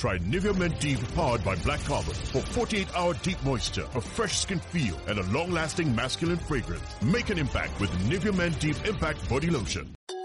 Try Nivea Men Deep powered by Black Carbon for 48-hour deep moisture, a fresh skin feel, and a long-lasting masculine fragrance. Make an impact with Nivea Men Deep Impact Body Lotion.